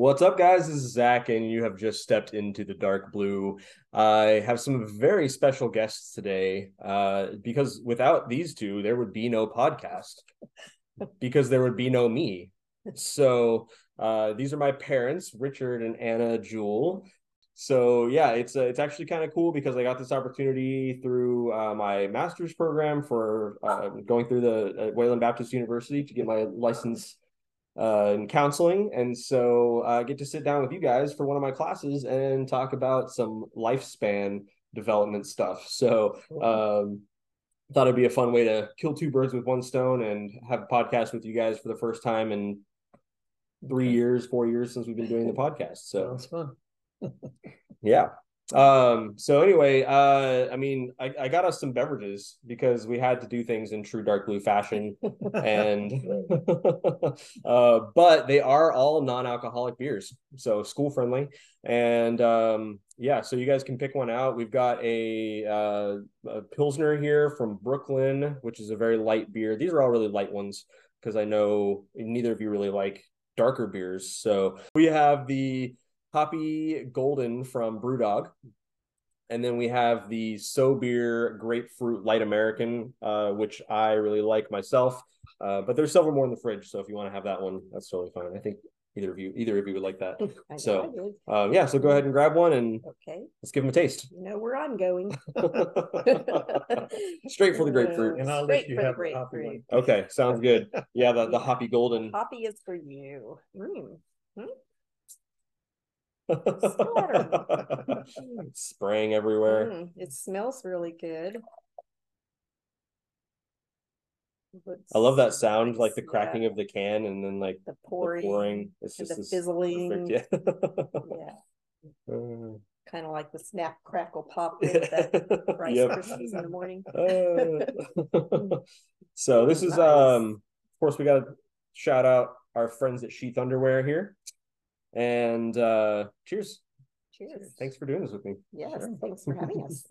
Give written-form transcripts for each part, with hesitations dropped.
What's up, guys? This is Zach, and you have just stepped into the dark blue. I have some very special guests today because without these two, there would be no podcast because there would be no me. So these are my parents, Richard and Anna Jewell. So yeah, it's actually kind of cool because I got this opportunity through my master's program for going through the Wayland Baptist University to get my license in counseling. And so I get to sit down with you guys for one of my classes and talk about some lifespan development stuff. So thought it'd be a fun way to kill two birds with one stone and have a podcast with you guys for the first time in 3 years, 4 years since we've been doing the podcast. So that's fun. Yeah. So anyway, I got us some beverages because we had to do things in true dark blue fashion. And but they are all non-alcoholic beers, so school friendly. And yeah, so you guys can pick one out. We've got a Pilsner here from Brooklyn, which is a very light beer. These are all really light ones because I know neither of you really like darker beers. So we have the Hoppy Golden from Brewdog. And then we have the So Beer Grapefruit Light American, which I really like myself. But there's several more in the fridge, so if you want to have that one, that's totally fine. I think either of you would like that. So yeah, so go ahead and grab one and let's give them a taste. You know where I'm going. Straight for the grapefruit. And I'll let you have the hoppy one. Okay, sounds good. Yeah, the Hoppy Golden. Hoppy is for you. Spraying everywhere. It smells really good. I love that sound, like the cracking of the can and then like the pouring. It's just the fizzling. Yeah. Kind of like the snap, crackle, pop that Rice Krispies in the morning. So this is nice. Of course, we got to shout out our friends at Sheath Underwear here. And cheers. Cheers. Thanks for doing this with me. Yes, thanks for having us.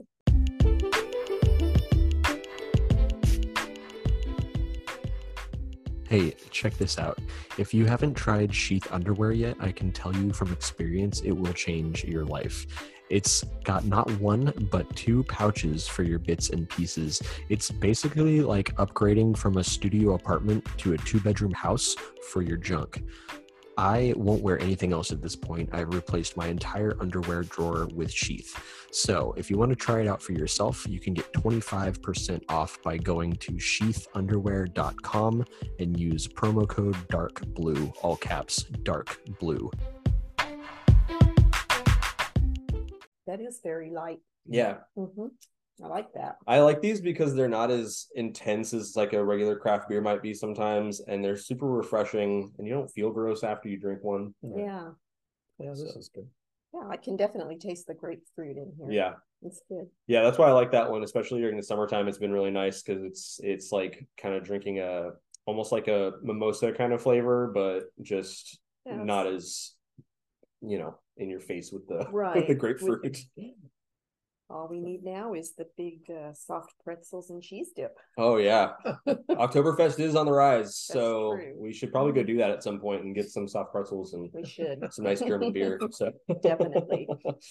Hey, check this out. If you haven't tried Sheath Underwear yet, I can tell you from experience it will change your life. It's got not one, but two pouches for your bits and pieces. It's basically like upgrading from a studio apartment to a 2-bedroom house for your junk. I won't wear anything else at this point. I've replaced my entire underwear drawer with Sheath. So if you want to try it out for yourself, you can get 25% off by going to sheathunderwear.com and use promo code DARKBLUE, all caps, dark blue. That is very light. Yeah. Mm-hmm. I like that. I like these because they're not as intense as like a regular craft beer might be sometimes, and they're super refreshing, and you don't feel gross after you drink one. Yeah. Yeah, this is good. Yeah, I can definitely taste the grapefruit in here. Yeah. It's good. Yeah, that's why I like that one, especially during the summertime. It's been really nice because it's like kind of drinking almost like a mimosa kind of flavor, but just not as, in your face with the with the grapefruit. All we need now is the big soft pretzels and cheese dip. Oh, yeah. Oktoberfest is on the rise. So true. We should probably go do that at some point and get some soft pretzels and we should. Some nice German beer. So Definitely.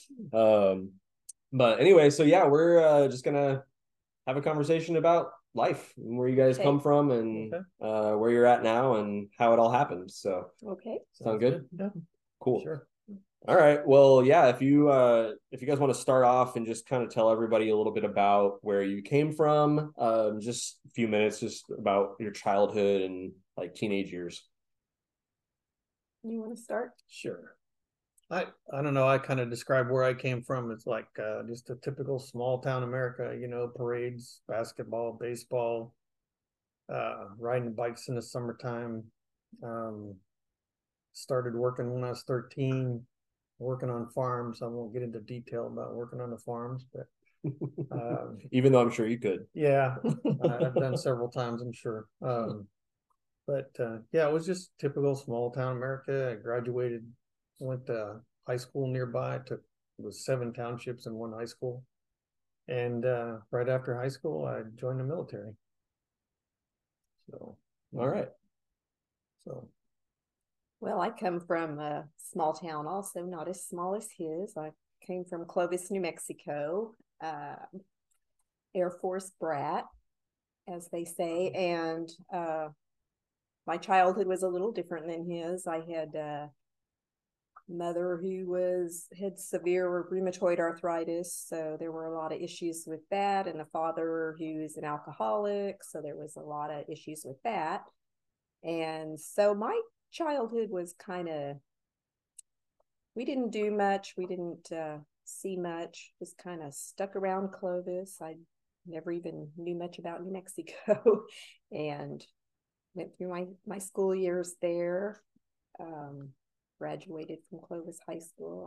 But anyway, so yeah, we're just going to have a conversation about life and where you guys come from and where you're at now and how it all happened. So sound good? Yeah. Cool. Sure. All right. Well, yeah, if you guys want to start off and just kind of tell everybody a little bit about where you came from, just a few minutes just about your childhood and like teenage years. You want to start? Sure. I don't know, I kind of describe where I came from. It's like just a typical small town America, parades, basketball, baseball, riding bikes in the summertime. Started working when I was 13. Working on farms. I won't get into detail about working on the farms, but even though I'm sure you could. Yeah, I've done several times, I'm sure. But yeah, it was just typical small town America. I graduated, went to high school nearby. It was 7 townships in one high school, and right after high school, I joined the military. So, all right. So Well, I come from a small town, also not as small as his. I came from Clovis, New Mexico, Air Force brat, as they say, and my childhood was a little different than his. I had a mother who had severe rheumatoid arthritis, so there were a lot of issues with that, and a father who is an alcoholic, so there was a lot of issues with that. And so my childhood was kind of, we didn't do much, we didn't see much, just kind of stuck around Clovis. I never even knew much about New Mexico and went through my school years there. Graduated from Clovis High School.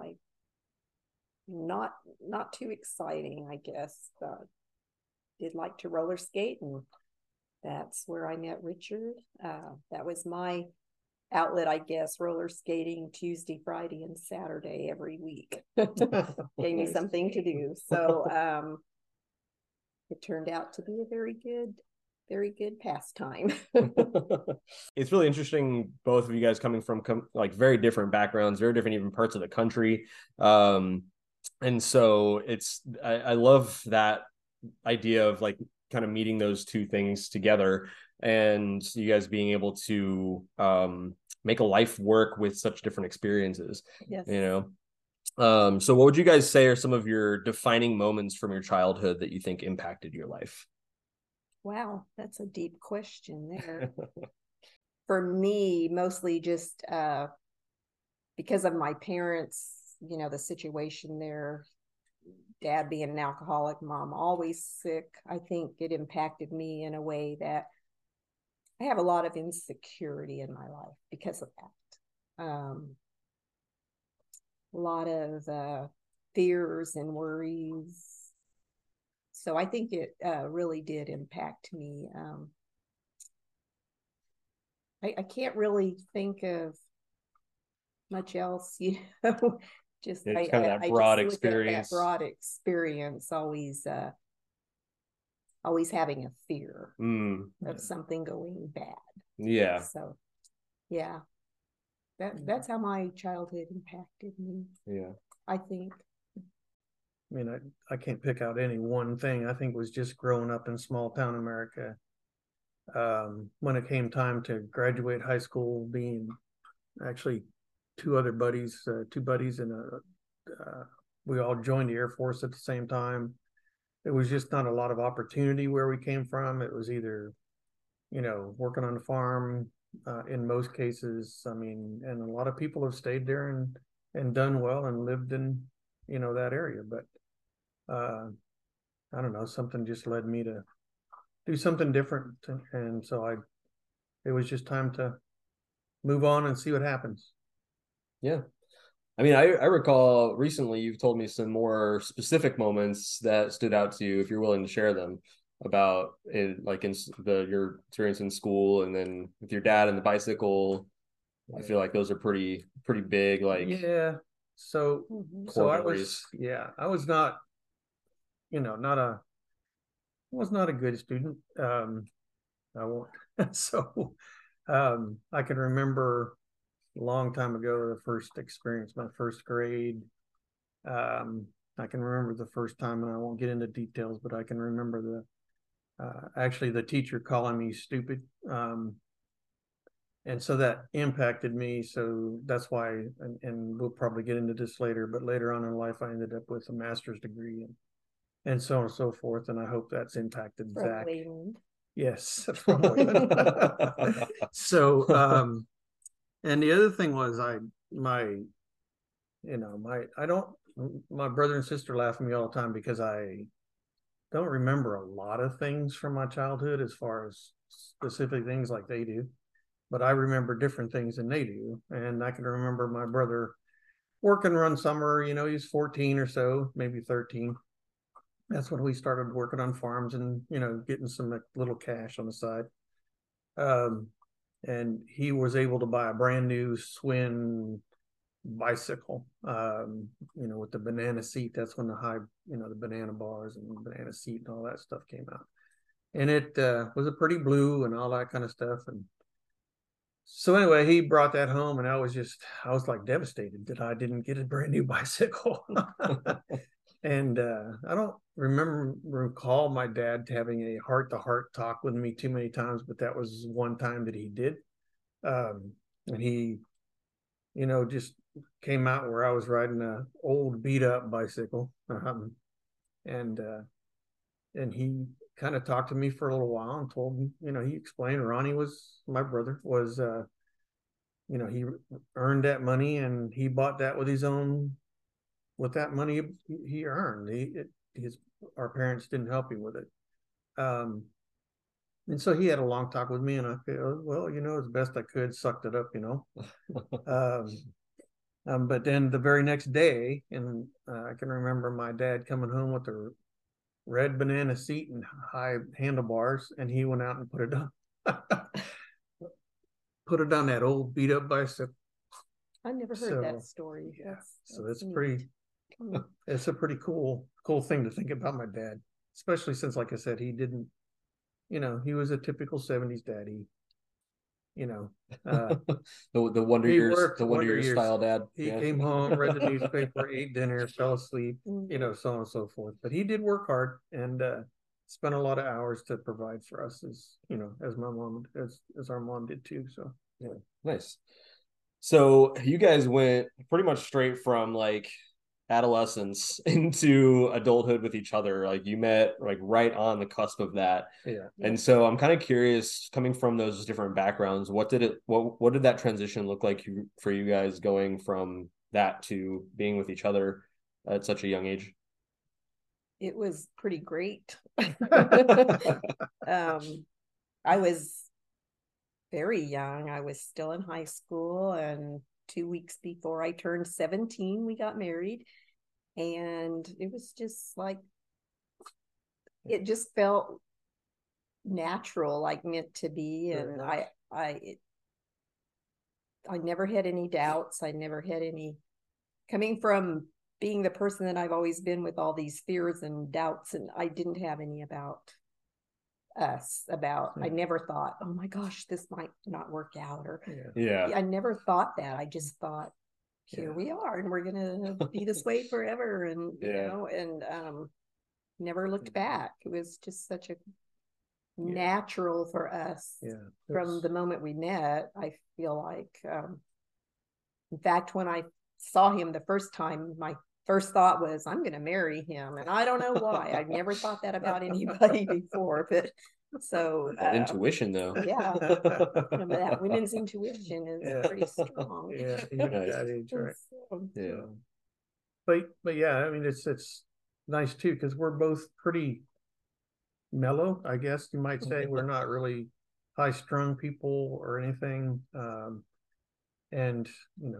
Not too exciting, I guess. Did like to roller skate, and that's where I met Richard. That was my outlet, I guess, roller skating Tuesday, Friday, and Saturday every week. Gave me something to do. So it turned out to be a very good pastime. It's really interesting, both of you guys coming from like very different backgrounds, very different even parts of the country. And so I love that idea of like kind of meeting those two things together, and you guys being able to make a life work with such different experiences. Yes. So what would you guys say are some of your defining moments from your childhood that you think impacted your life? Wow, that's a deep question there. For me, mostly just because of my parents, the situation there, dad being an alcoholic, mom always sick. I think it impacted me in a way that I have a lot of insecurity in my life because of that. A lot of fears and worries. So I think it really did impact me. I can't really think of much else, just it's kind of that broad experience. That broad experience, always having a fear of something going bad. Yeah. So yeah, that's how my childhood impacted me. Yeah, I think. I mean, I can't pick out any one thing. I think it was just growing up in small town America. When it came time to graduate high school, being actually two buddies, and we all joined the Air Force at the same time. There was just not a lot of opportunity where we came from. It was either, working on the farm, in most cases. I mean, and a lot of people have stayed there and done well and lived in, that area. But I don't know, something just led me to do something different. And so it was just time to move on and see what happens. Yeah. I mean, I recall recently you've told me some more specific moments that stood out to you, if you're willing to share them, about it, like your experience in school, and then with your dad and the bicycle. I feel like those are pretty big. Like, yeah. So I was not, I was not a good student. I won't. So I can remember a long time ago, the first experience, my first grade. I can remember the first time, and I won't get into details, but I can remember actually the teacher calling me stupid. And so that impacted me. So that's why, and we'll probably get into this later, but later on in life, I ended up with a master's degree and so on and so forth. And I hope that's impacted From Zach. Wayland. Yes. From Wayland. So, and the other thing was my brother and sister laugh at me all the time because I don't remember a lot of things from my childhood as far as specific things like they do, but I remember different things than they do. And I can remember my brother working run summer, he's 14 or so, maybe 13. That's when we started working on farms and, getting some little cash on the side. And he was able to buy a brand new Swin bicycle, with the banana seat. That's when the banana bars and the banana seat and all that stuff came out. And it was a pretty blue and all that kind of stuff. And So anyway, he brought that home, and I was like devastated that I didn't get a brand new bicycle. And I don't recall my dad having a heart-to-heart talk with me too many times, but that was one time that he did. And he, just came out where I was riding a old beat-up bicycle, and he kind of talked to me for a little while and told me, he explained Ronnie was my brother, was he earned that money and he bought that with that money he earned. Our parents didn't help him with it. And so he had a long talk with me, and I feel, well, as best I could, sucked it up, but then the very next day, and I can remember my dad coming home with a red banana seat and high handlebars, and he went out and put it on that old beat up bicycle. I never heard that story. Yeah, that's pretty. It's a pretty cool thing to think about my dad, especially since, like I said, he didn't. He was a typical '70s daddy. The Wonder Years style dad. He came home, read the newspaper, ate dinner, fell asleep, so on and so forth. But he did work hard and spent a lot of hours to provide for us, as my mom, as our mom did too. So yeah, nice. So you guys went pretty much straight from like adolescence into adulthood with each other. Like you met like right on the cusp of that. Yeah. And so I'm kind of curious, coming from those different backgrounds, what did that transition look like for you guys, going from that to being with each other at such a young age? It was pretty great. I was very young. I was still in high school, and 2 weeks before I turned 17, we got married. And it was just like, it just felt natural, like meant to be. And I never had any doubts. I never had any, coming from being the person that I've always been with all these fears and doubts, and I didn't have any about us. I never thought, oh my gosh, this might not work out, or I never thought that. I just thought, here we are, and we're gonna be this way forever, and never looked back. It was just such a natural for us from the moment we met. I feel like, in fact, when I saw him the first time, my first thought was, I'm going to marry him. And I don't know why. I never thought that about anybody before, but so intuition though. Yeah. That women's intuition is pretty strong. Yeah, even at that age, right? Yeah. But yeah, I mean, it's nice too, because we're both pretty mellow, I guess you might say. We're not really high strung people or anything. And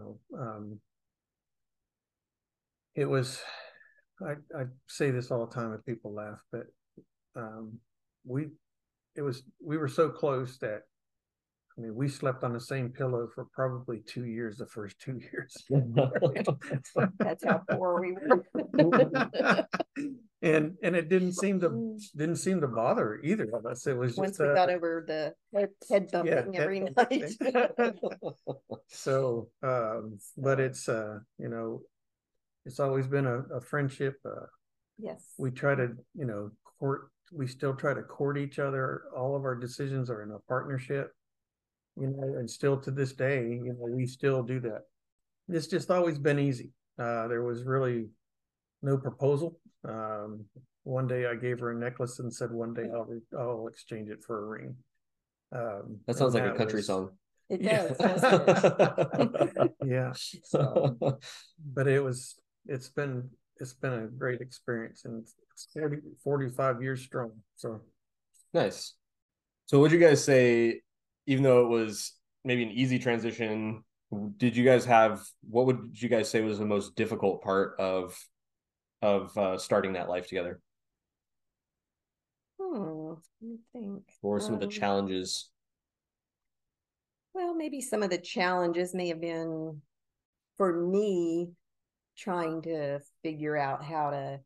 it was, I say this all the time and people laugh, but we were so close that, I mean, we slept on the same pillow for probably 2 years, the first 2 years. That's how poor we were. And it didn't seem to bother either of us. It was just once we got over the head thumping every night. So, but it's it's always been a friendship. Yes. We try to court. We still try to court each other. All of our decisions are in a partnership. And still to this day, we still do that. It's just always been easy. There was really no proposal. One day I gave her a necklace and said, one day I'll exchange it for a ring. That sounds like a country song. It does, doesn't it? Yeah. But it's been a great experience, and it's 45 years strong. So nice. So would you guys say, even though it was maybe an easy transition, what would you guys say was the most difficult part of starting that life together? Let me think. What were some of the challenges? Well, maybe some of the challenges may have been, for me, trying to figure out how to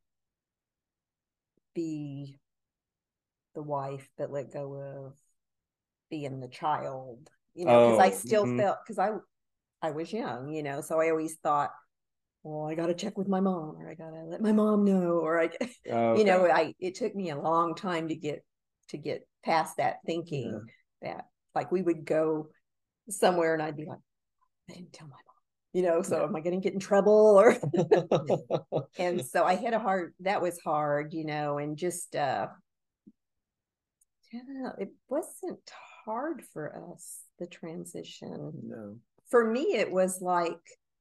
be the wife but let go of being the child, you know, because I Oh, still mhm. felt, because I was young, you know, so I always thought, well, I got to check with my mom, or I got to let my mom know, or Oh, you know, okay. it took me a long time to get past that thinking that like we would go somewhere and I'd be like, I didn't tell my mom, you know, so am I going to get in trouble or, and so I had that was hard, you know, and just, yeah, it wasn't hard for us, the transition. No. For me, it was like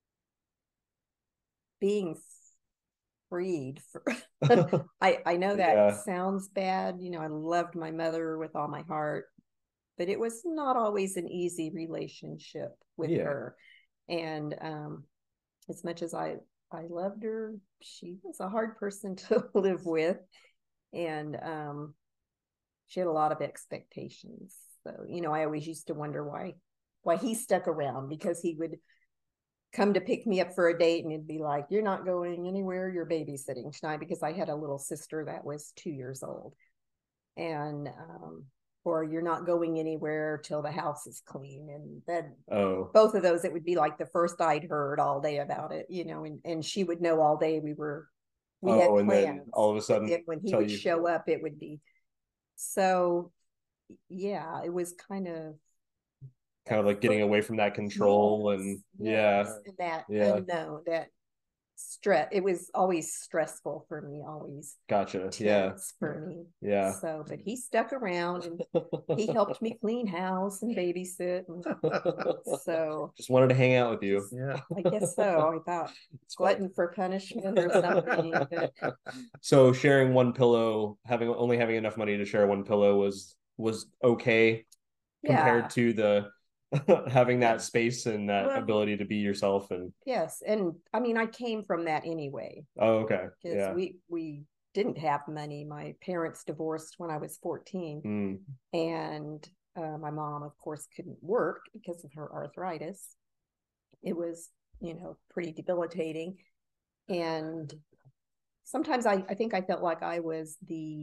being freed. I know that Yeah. sounds bad. You know, I loved my mother with all my heart, but it was not always an easy relationship with her. And as much as I loved her, she was a hard person to live with. And she had a lot of expectations. So, you know, I always used to wonder why he stuck around, because he would come to pick me up for a date and it'd be like, you're not going anywhere, you're babysitting tonight, because I had a little sister that was 2 years old. And or you're not going anywhere till the house is clean. And then both of those, it would be like the first I'd heard all day about it, you know, and she would know all day we had and plans. then all of a sudden when he would show up, it would be so, yeah, it was kind of like getting away from that control. And that unknown, that stress. It was always stressful for me, always gotcha. For me. Yeah. So, but he stuck around and he helped me clean house and babysit. And so just wanted to hang out with you. Yeah. I guess so. I thought glutton for punishment or something. So sharing one pillow, only having enough money to share one pillow was okay compared to the having that space and that ability to be yourself. And yes, and I mean, I came from that anyway. Oh, okay. Because we didn't have money. My parents divorced when I was 14. And my mom, of course, couldn't work because of her arthritis. It was, you know, pretty debilitating. And sometimes I think I felt like I was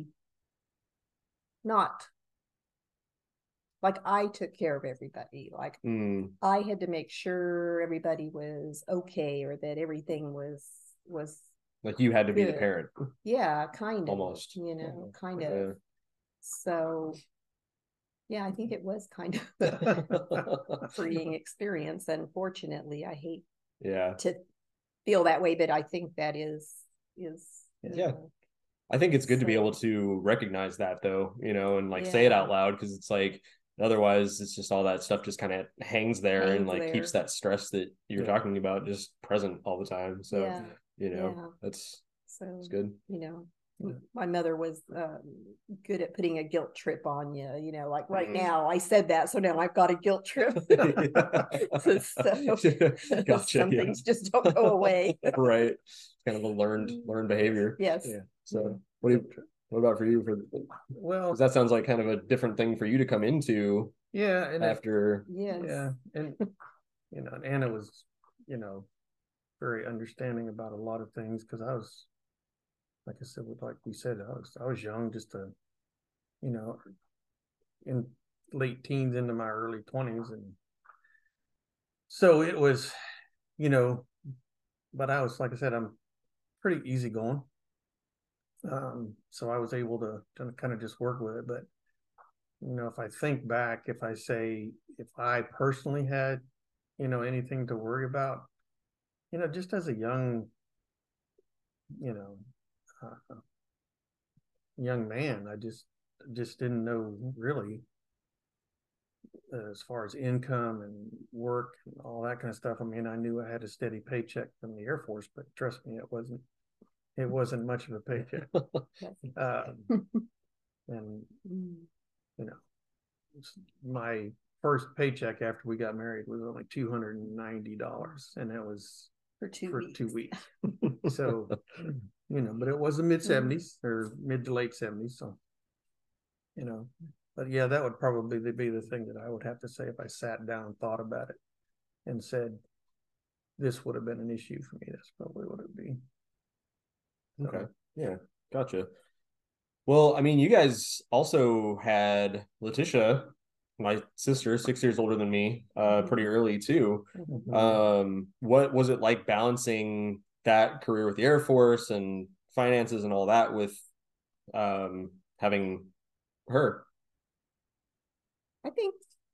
not like I took care of everybody. Like I had to make sure everybody was okay, or that everything was like you had to good. be the parent. Yeah, kind of. Almost. You know, kind of. So yeah, I think it was kind of a freeing experience. Unfortunately, I hate to feel that way, but I think that is know, I think it's good to be able to recognize that, though, you know, and like say it out loud, because it's like otherwise it's just all that stuff just kind of hangs there and like keeps that stress that you're talking about just present all the time. So you know, it's good. You know, my mother was good at putting a guilt trip on you, you know, like right now I said that, so now I've got a guilt trip. So Gotcha, some things just don't go away. Right. Kind of a learned behavior. Yes. So what about for you? Because that sounds like kind of a different thing for you to come into. And after. And you know, Anna was, you know, very understanding about a lot of things, because I was, like I said, I was young, just you know, in late teens into my early 20s, and so it was, you know, but I was, like I said, I'm pretty easygoing. So I was able to kind of just work with it. But, you know, if I think back, if I personally had, you know, anything to worry about, you know, just as a young, you know, young man, I just didn't know really, as far as income and work and all that kind of stuff. I mean, I knew I had a steady paycheck from the Air Force, but trust me, it wasn't much of a paycheck. And you know, my first paycheck after we got married was only $290, and that was for 2 weeks. So, you know, but it was the mid 70s or mid to late 70s. So, you know, but yeah, that would probably be the thing that I would have to say if I sat down and thought about it and said, this would have been an issue for me. That's probably what it would be. Okay. Yeah. Gotcha. Well, I mean, you guys also had Letitia my sister, 6 years older than me, pretty early too. Mhm. What was it like balancing that career with the Air Force and finances and all that with having her? I think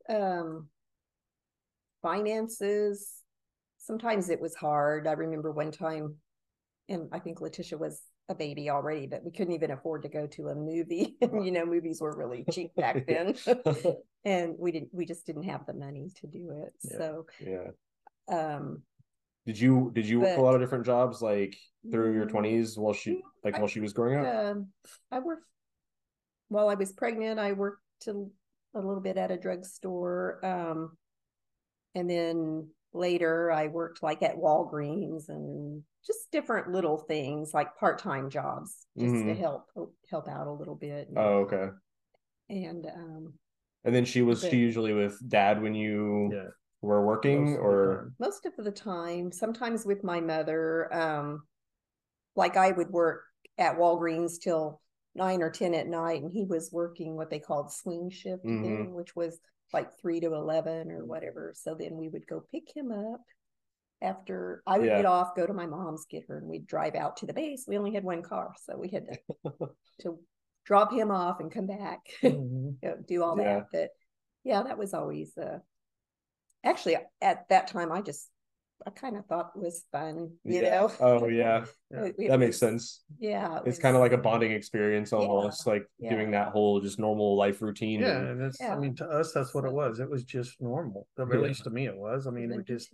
finances, sometimes it was hard. I remember one time, and I think Letitia was a baby already, but we couldn't even afford to go to a movie. Movies were really cheap back then. And we just didn't have the money to do it. Yeah. So Yeah. um Did you work a but lot of different jobs like through your 20s while she was growing up? I worked while I was pregnant. I worked a little bit at a drugstore. And then later I worked like at Walgreens and just different little things like part-time jobs just to help out a little bit. Oh, okay. And then she but usually with dad when you Yeah. were working, or most of the time, sometimes with my mother, like I would work at Walgreens till 9 or 10 at night, and he was working what they called swing shift then, which was like 3 to 11 or whatever. So then we would go pick him up after I would get off, go to my mom's, get her, and we'd drive out to the base. We only had one car, so we had to drop him off and come back, do all that. But yeah, that was always actually at that time I kind of thought it was fun, you know. Oh yeah. That makes sense. Yeah, it's kind of like a bonding experience almost, like doing that whole just normal life routine. Yeah, and it's I mean, to us that's what it was. It was just normal. At least to me it was. I mean, we just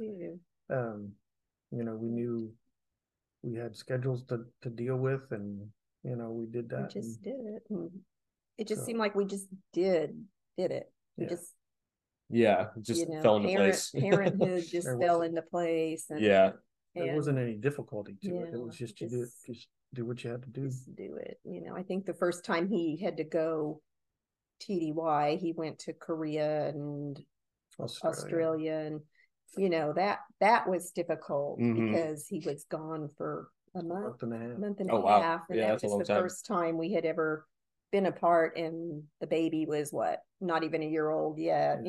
we knew we had schedules to deal with, and we did that. We just did it. And it just seemed like we just did it. We just fell into place. Parenthood just fell into place. And, there wasn't any difficulty to it. It was just do what you had to do. Just do it. I think the first time he had to go TDY, he went to Korea and Australia, and that was difficult because he was gone for a month and a half. And that was the first time we had ever been apart, and the baby was not even a year old yet,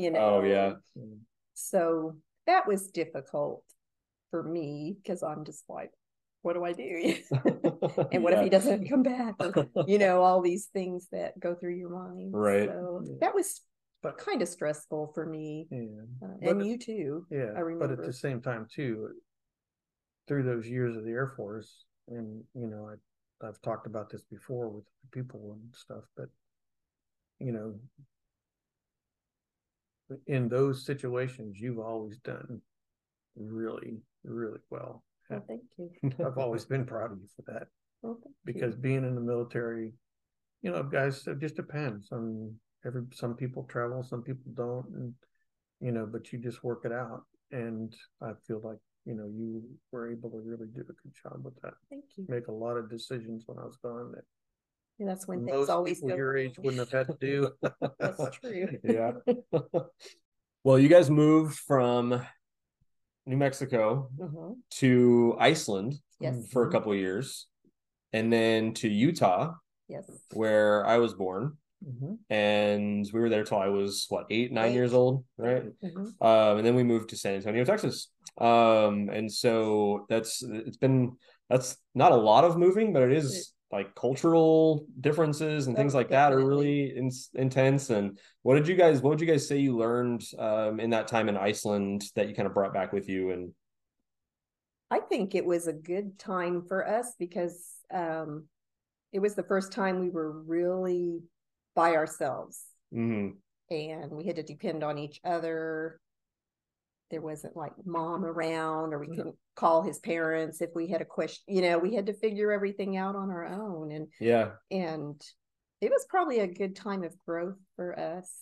so that was difficult for me because I'm just like, what do I do? And what if he doesn't come back, or, all these things that go through your mind, right? So that was kind of stressful for me, and you too. I remember. But at the same time too, through those years of the Air Force, and I've talked about this before with people and stuff, but in those situations, you've always done really, really well. Well, thank you. I've always been proud of you for that. Well, because being in the military, guys, it just depends on some people travel, some people don't, and but you just work it out. And I feel like you were able to really do a good job with that. Thank you. Make a lot of decisions when I was gone that that's when things always go. Your age wouldn't have had to do. That's true. Yeah. Well, you guys moved from New Mexico to Iceland for a couple of years, and then to Utah, where I was born. And we were there till I was 8, 9 years old, right? And then we moved to San Antonio, Texas. And so that's not a lot of moving, but it is like cultural differences and things like that are really intense. And what would you guys say you learned in that time in Iceland that you kind of brought back with you? And I think it was a good time for us because it was the first time we were really by ourselves, and we had to depend on each other. There wasn't like mom around, or we couldn't call his parents if we had a question. We had to figure everything out on our own, and it was probably a good time of growth for us.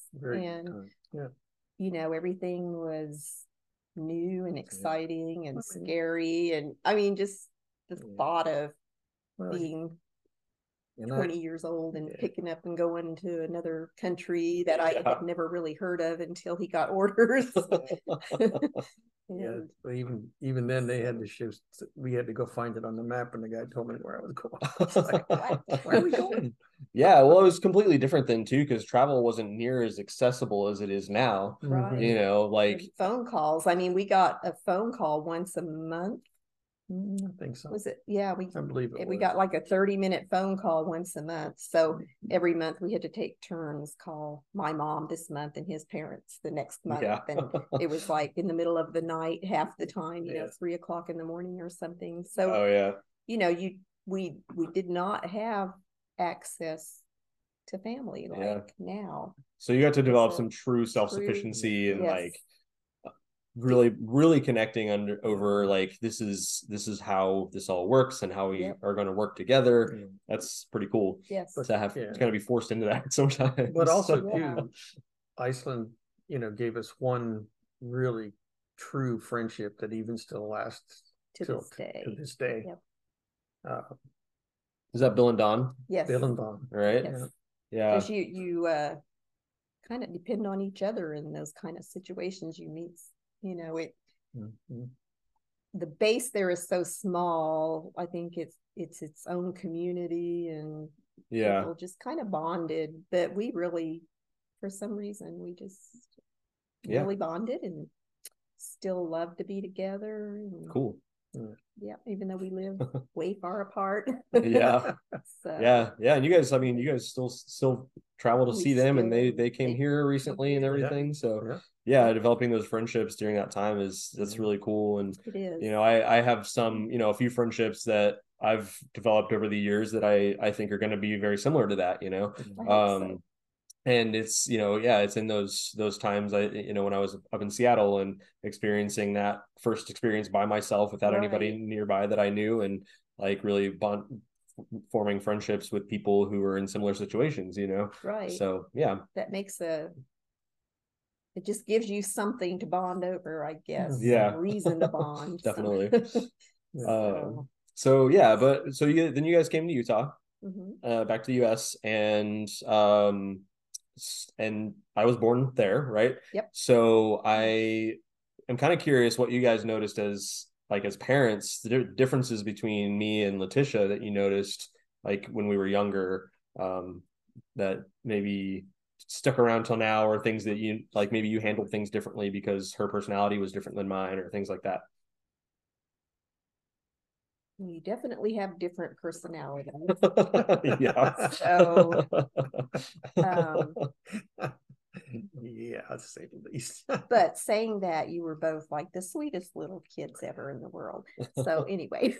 Everything was new and exciting and scary, and I mean, just the thought of being 20 years old and picking up and going to another country that I had never really heard of until he got orders. Even then they had to shift. We had to go find it on the map, and the guy told me where I was going. I was like, where are we going? Yeah, well, it was completely different then too, because travel wasn't near as accessible as it is now. Right. You know, like And phone calls. I mean, we got a phone call once a month. I think so. Was it? Yeah, I believe it we was. got like a 30-minute phone call once a month. So every month we had to take turns call my mom this month and his parents the next month. Yeah. And it was like in the middle of the night, half the time, you know, Yeah. 3 o'clock in the morning or something. So, oh yeah, you know, we did not have access to family like Yeah. now. so you got to develop a some true self-sufficiency and Yes. like really connecting over like this is how this all works and how we Yep. are going to work together. Yeah. That's pretty cool Yes. to have. Yeah. It's going to be forced into that sometimes. But also Yeah. too, Iceland, you know, gave us one really true friendship that even still lasts To till this day. to this day. Yep. Is that Bill and Don? Yes. Bill and Don. Right. Yes. Yeah. Because you kind of depend on each other in those kind of situations you meet. You know, Mhm. the base there is so small. I think it's its own community, and Yeah. people just kind of bonded. But we really, for some reason, we just Yeah. really bonded and still love to be together. And, Cool. yeah, even though we live way far apart. Yeah. So, Yeah. And you guys, I mean, you guys still travel to We see them, and still- they came here recently and everything. So Yeah. yeah, developing those friendships during that time that's Mhm. really cool. And It is. you know, I have some, you know, a few friendships that I've developed over the years that I think are going to be very similar to that, you know. I hope so. And it's, you know, yeah, it's in those times you know, when I was up in Seattle and experiencing that first experience by myself without anybody Right. nearby that I knew, and like really forming friendships with people who were in similar situations, you know. Right. So yeah. That makes it just gives you something to bond over, I guess. Yeah. A reason to bond. Definitely. So, So yeah, but so then you guys came to Utah, mhm. back to the US, and I was born there, right? Yep. So I am kind of curious what you guys noticed as like as parents, the differences between me and Letitia that you noticed like when we were younger, that maybe stuck around till now, or things that you like maybe you handled things differently because her personality was different than mine, or things like that. You definitely have different personalities. Yeah. So, um, Yeah, to say the least. but saying that, you were both like the sweetest little kids ever in the world. So anyway,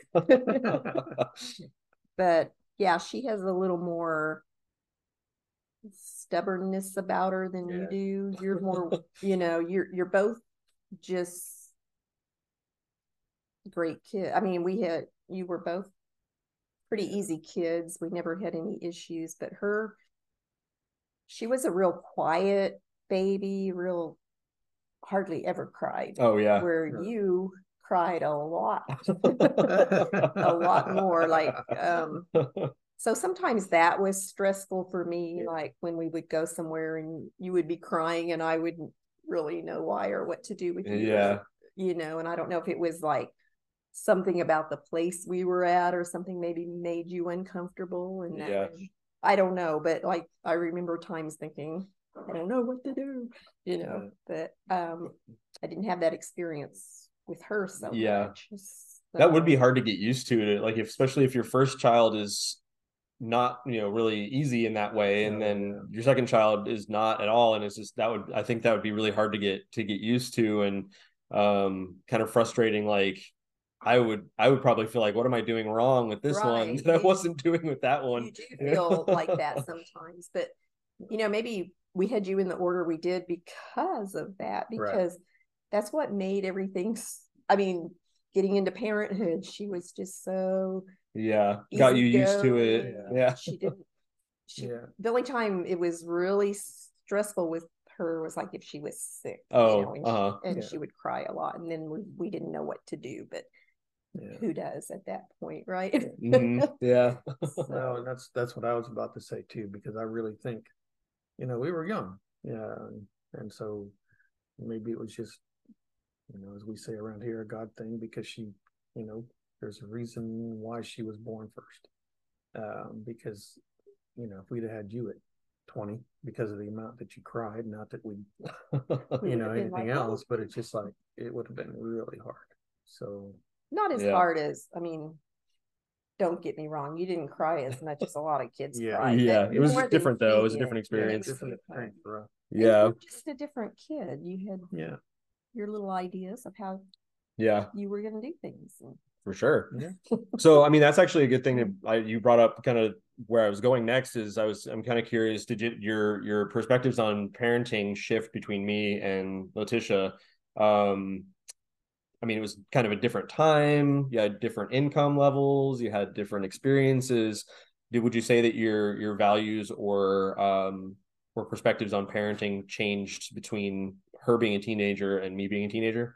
but yeah, she has a little more stubbornness about her than you Yeah. do. You're more, you know, you're both just great kid. I mean, you were both pretty easy kids. We never had any issues, but she was a real quiet baby, real hardly ever cried. Oh yeah. Where Yeah. you cried a lot, a lot more. Like, so sometimes that was stressful for me. Yeah. Like when we would go somewhere and you would be crying and I wouldn't really know why or what to do with you. Yeah. You know, and I don't know if it was like something about the place we were at or something maybe made you uncomfortable, and that Yeah. I don't know, but like I remember times thinking I don't know what to do, you know. But I didn't have that experience with her so Yeah. much. That would be So, hard to get used to like especially if your first child is not, you know, really easy in that way, and then your second child is not at all, and it's just I think that would be really hard to get used to, and kind of frustrating. Like I would probably feel like, what am I doing wrong with this one Right. that I wasn't doing with that one? you do feel like that sometimes, but you know, maybe we had you in the order we did because of that, because that's what made everything. I mean, getting into parenthood, she was just so Yeah, got you used to it. easygoing. Yeah. She didn't. Yeah. The only time it was really stressful with her was like if she was sick. Oh, you know, and Yeah. she would cry a lot, and then we didn't know what to do. But Yeah. who does at that point, right? Mhm. Yeah. No, and that's what I was about to say too, because I really think, you know, we were young. Yeah. And so maybe it was just, you know, as we say around here, a God thing, because she, you know, there's a reason why she was born first. Because, if we'd have had you at 20 because of the amount that you cried, not that we, We would've been anything like, else, but it's just like, it would have been really hard. So, not as Yeah. hard as, I mean, don't get me wrong, you didn't cry as much as a lot of kids Yeah. cry. Yeah, but it was more than different though. he It was a did. different Yeah, experience. it was different different. for us. And Yeah, you were just a different kid. You had Yeah. your little ideas of how yeah, you were going to do things. And for sure. Yeah. So, I mean, that's actually a good thing that you brought up. Kind of where I was going next is I'm kind of curious. Did your perspectives on parenting shift between me and Letitia? I mean, it was kind of a different time. You had different income levels. You had different experiences. Would you say that your values or perspectives on parenting changed between her being a teenager and me being a teenager?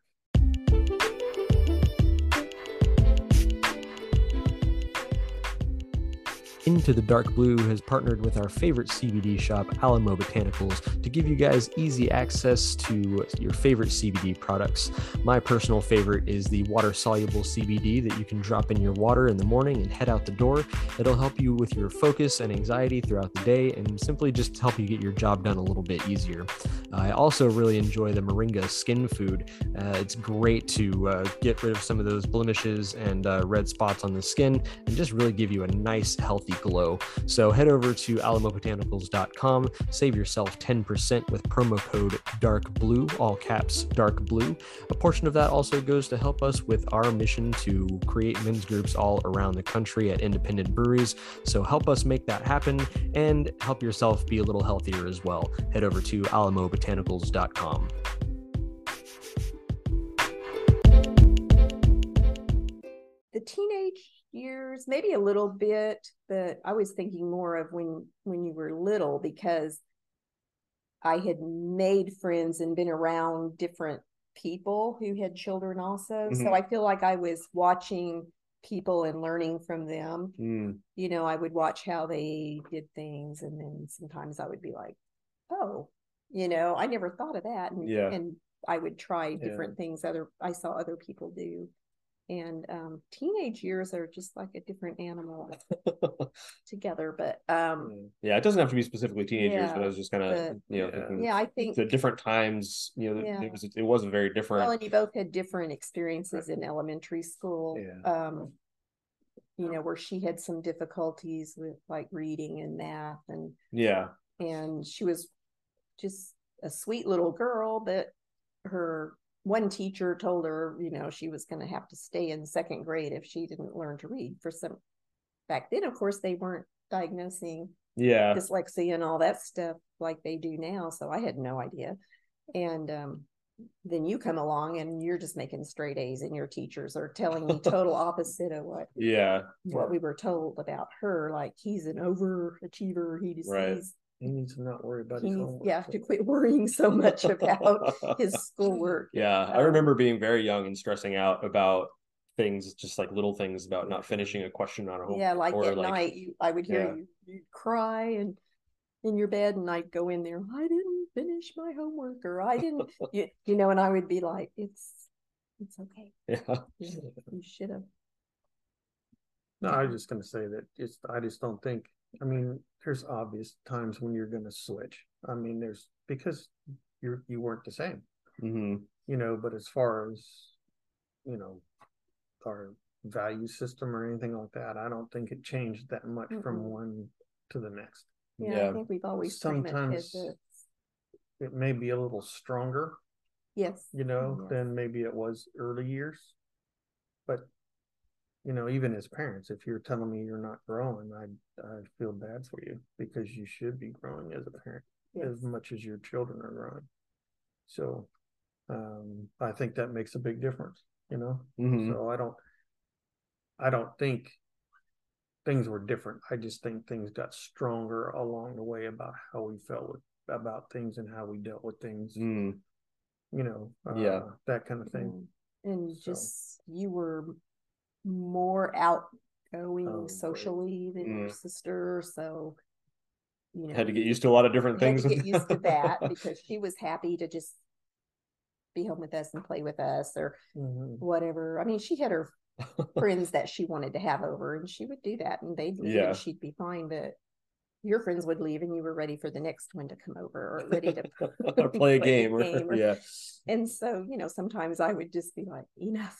Into the Dark Blue has partnered with our favorite CBD shop, Alamo Botanicals, to give you guys easy access to your favorite CBD products. My personal favorite is the water-soluble CBD that you can drop in your water in the morning and head out the door. It'll help you with your focus and anxiety throughout the day and simply just help you get your job done a little bit easier. I also really enjoy the Moringa skin food. It's great to get rid of some of those blemishes and red spots on the skin and just really give you a nice, healthy glow. So head over to alamobotanicals.com, save yourself 10% with promo code DARKBLUE, all caps DARKBLUE. A portion of that also goes to help us with our mission to create men's groups all around the country at independent breweries. So help us make that happen and help yourself be a little healthier as well. Head over to alamobotanicals.com. the teenage years, maybe a little bit, but I was thinking more of when you were little, because I had made friends and been around different people who had children also. Mm-hmm. So I feel like I was watching people and learning from them. You know, I would watch how they did things, and then sometimes I would be like, oh, you know, I never thought of that. And, and I would try different things I saw other people do. And teenage years are just like a different animal together. But yeah, it doesn't have to be specifically teenage years, but I was just kind of thinking, I think the different times, it was very different. Well, and you both had different experiences in elementary school. You know, where she had some difficulties with like reading and math, and she was just a sweet little girl, but her one teacher told her, you know, she was going to have to stay in second grade if she didn't learn to read. Back then, of course, they weren't diagnosing dyslexia and all that stuff like they do now. So I had no idea. And then you come along and you're just making straight A's, and your teachers are telling me total opposite of what we were told about her. Like, he's an overachiever. He needs to not worry about his homework. Yeah, to quit worrying so much about his schoolwork. I remember being very young and stressing out about things, just like little things about not finishing a question on a homework. Yeah, like at night, I would hear you'd cry and in your bed, and I'd go in there, I didn't finish my homework, or I didn't, you know, and I would be like, it's okay. You should have. No, I was just going to say that I just don't think, I mean, there's obvious times when you're going to switch. I mean, because you weren't the same, you know, but as far as, you know, our value system or anything like that, I don't think it changed that much from one to the next. Yeah, I think we've always sometimes it may be a little stronger. Yes. You know, than maybe it was early years. But, you know, even as parents, if you're telling me you're not growing, I feel bad for you, because you should be growing as a parent as much as your children are growing. So I think that makes a big difference, you know? So I don't think things were different. I just think things got stronger along the way about how we felt about things and how we dealt with things, you know, that kind of thing. And just, you were more outgoing socially than your sister, so you know, had to get used to a lot of different things. Had to get used to that, because she was happy to just be home with us and play with us, or whatever. I mean, she had her friends that she wanted to have over, and she would do that, and they'd leave and she'd be fine. But your friends would leave and you were ready for the next one to come over or ready to or play a game. Yeah. And so, sometimes I would just be like, enough.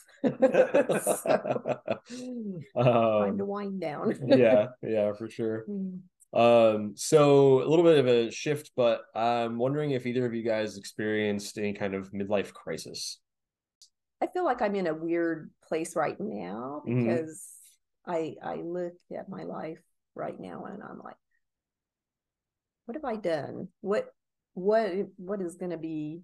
Time to wind down. yeah, for sure. So a little bit of a shift, but I'm wondering if either of you guys experienced any kind of midlife crisis. I feel like I'm in a weird place right now because I look at my life right now and I'm like, what have I done? What is going to be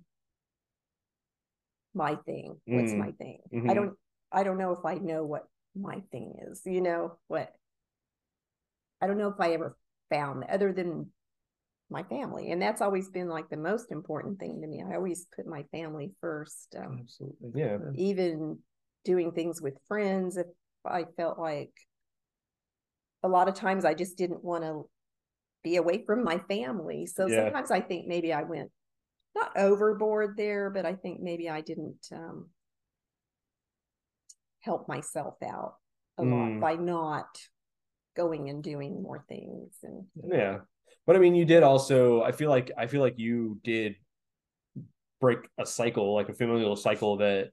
my thing? What's my thing? I don't know if I know what my thing is. What? I don't know if I ever found other than my family, and that's always been like the most important thing to me. I always put my family first. Absolutely. Yeah. Even doing things with friends, if I felt like a lot of times I just didn't want to be away from my family. So sometimes I think maybe I went not overboard there, but I think maybe I didn't help myself out a lot by not going and doing more things. And but I mean, you did also, I feel like you did break a cycle, like a familial cycle that,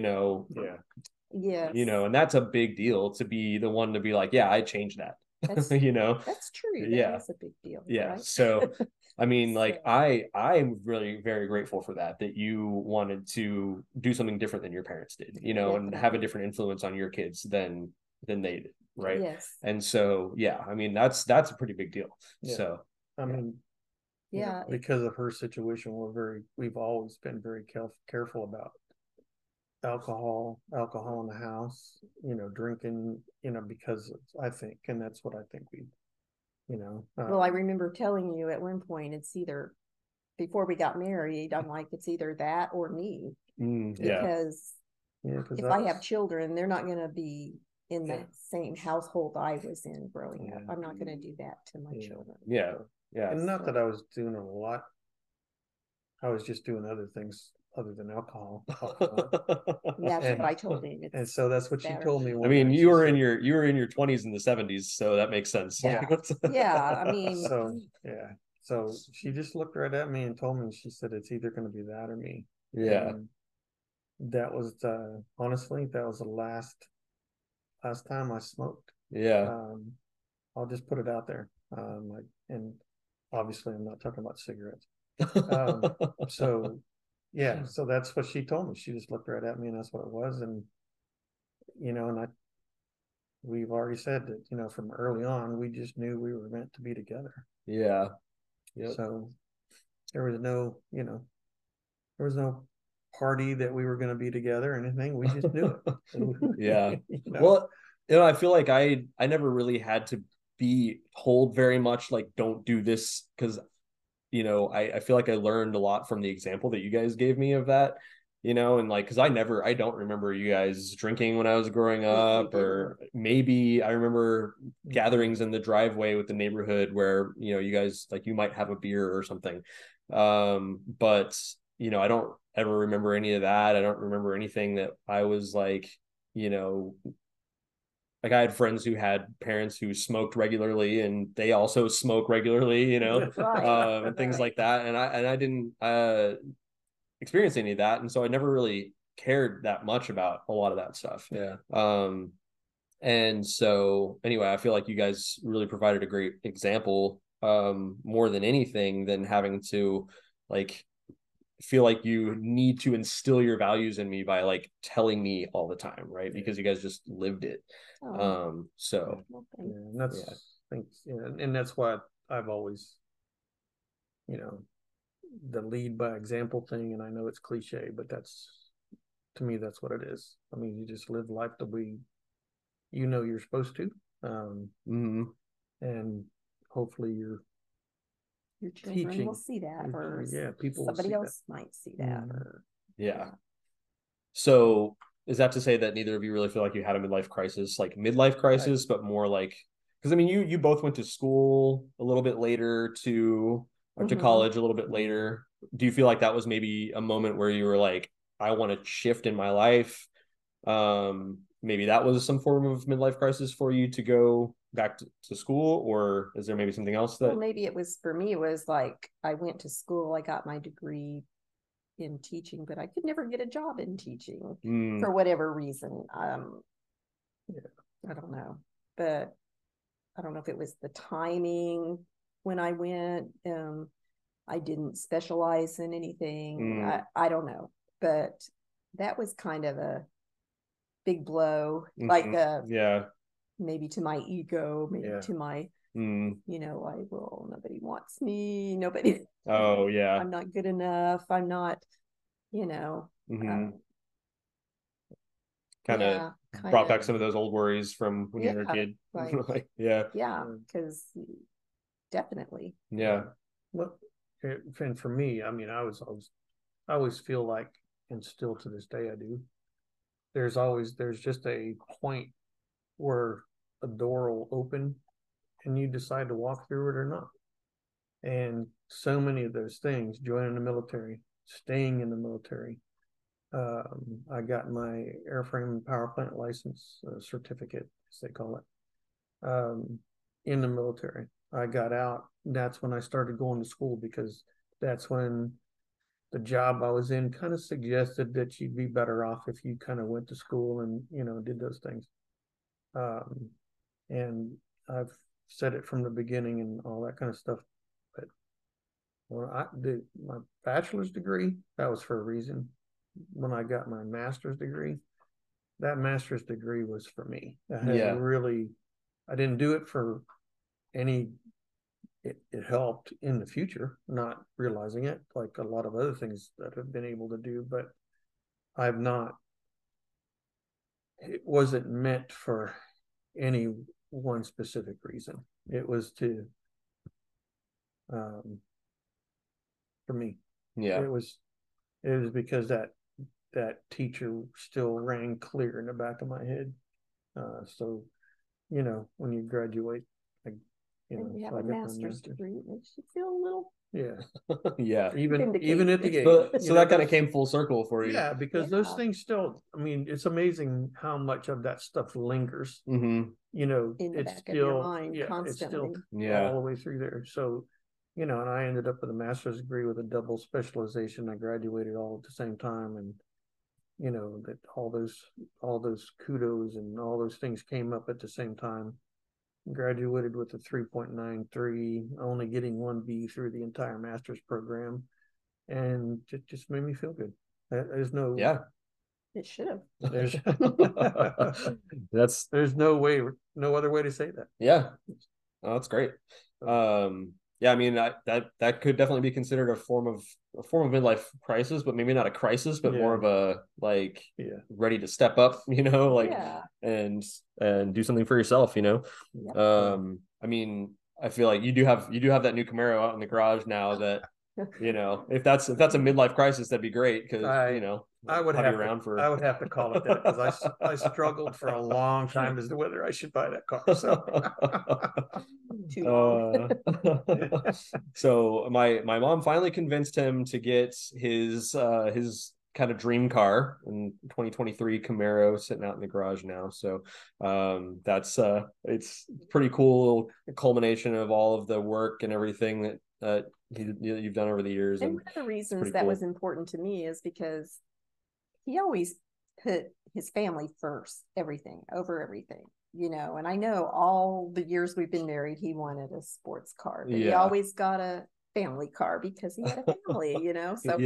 yes, and that's a big deal, to be the one to be like, I changed that. That's, that's true. That is a big deal. Right? So I mean, like, I'm really very grateful for that you wanted to do something different than your parents did, and have a different influence on your kids than they did, right? Yes. And so I mean, that's a pretty big deal. So I mean, because of her situation, we've always been very careful about alcohol in the house, drinking, because I think, and that's what I think well, I remember telling you at one point, it's either, before we got married, I'm like, it's either that or me. Because if I have children, they're not going to be in the same household I was in growing up. I'm not going to do that to my children. And not that I was doing a lot. I was just doing other things other than alcohol. That's what I told him. And so that's what she told me. I mean, you were in your 20s in the 70s, so that makes sense. I mean, so she just looked right at me and told me, she said, it's either going to be that or me. And that was honestly, that was the last time I smoked. I'll just put it out there. And obviously I'm not talking about cigarettes. So that's what she told me. She just looked right at me, and that's what it was. And and we've already said that, from early on, we just knew we were meant to be together. So there was no party that we were going to be together or anything. We just knew it. Well, I feel like I never really had to be told very much, like, don't do this, because I feel like I learned a lot from the example that you guys gave me of that, and like, because I don't remember you guys drinking when I was growing up, or maybe I remember gatherings in the driveway with the neighborhood where, you guys, like, you might have a beer or something. But, I don't ever remember any of that. I don't remember anything that I was like, like, I had friends who had parents who smoked regularly, and they also smoke regularly, and things like that. And I didn't experience any of that, and so I never really cared that much about a lot of that stuff. And so anyway, I feel like you guys really provided a great example, more than anything, than having to, like, feel like you need to instill your values in me by, like, telling me all the time, right? Because you guys just lived it. And that's why I've always, the lead by example thing. And I know it's cliche, but to me, that's what it is. I mean, you just live life the way you're supposed to. And hopefully your children will see that, or somebody else might see that, or So is that to say that neither of you really feel like you had a midlife crisis, but more like, because I mean, you both went to school a little bit later to college a little bit later. Do you feel like that was maybe a moment where you were like, I want to shift in my life? maybe that was some form of midlife crisis for you to go back to school, or is there maybe something else that? Well, maybe it was for me. It was like I went to school. I got my degree in teaching, but I could never get a job in teaching for whatever reason. I don't know, but I don't know if it was the timing when I went. I didn't specialize in anything. I don't know, but that was kind of a big blow, like maybe to my ego, maybe to my, nobody wants me, nobody. Oh yeah, I'm not good enough. I'm not, kind of brought back some of those old worries from when you were a kid. Like, because definitely. Yeah. Well, and for me, I mean, I always feel like, and still to this day I do, there's just a point where a door will open and you decide to walk through it or not. And so many of those things, joining the military, staying in the military, I got my airframe and power plant license certificate, as they call it, in the military. I got out. That's when I started going to school, because that's when the job I was in kind of suggested that you'd be better off if you kind of went to school and, did those things. And I've said it from the beginning and all that kind of stuff. But when I did my bachelor's degree, that was for a reason. When I got my master's degree, that master's degree was for me. I didn't do it for any, it helped in the future, not realizing it, like a lot of other things that I've been able to do, but it wasn't meant for any one specific reason. It was for me. Yeah. It was because that teacher still rang clear in the back of my head. So, when you graduate, and you have a master's degree, it makes you feel a little even at the gate. So that kind of came full circle for you. Yeah, because those things still, I mean, it's amazing how much of that stuff lingers. In the it's back still of your mind constantly. It's still all the way through there. So, and I ended up with a master's degree with a double specialization. I graduated all at the same time, and that all those kudos and all those things came up at the same time. Graduated with a 3.93, only getting 1 B through the entire master's program, and it just made me feel good. There's no it should have. There's there's no other way to say that. Yeah, that's great. I mean that could definitely be considered a form of midlife crisis, but maybe not a crisis, but more of a ready to step up, and do something for yourself, I mean, I feel like you do have that new Camaro out in the garage now that if that's a midlife crisis, that'd be great, because I would have to call it that, because I struggled for a long time as to whether I should buy that car. So my mom finally convinced him to get his kind of dream car, in 2023 Camaro, sitting out in the garage now. So that's it's pretty cool culmination of all of the work and everything that you've done over the years. And one of the reasons that was important to me is because he always put his family first, everything over everything, and I know all the years we've been married, he wanted a sports car, but he always got a family car because he had a family, so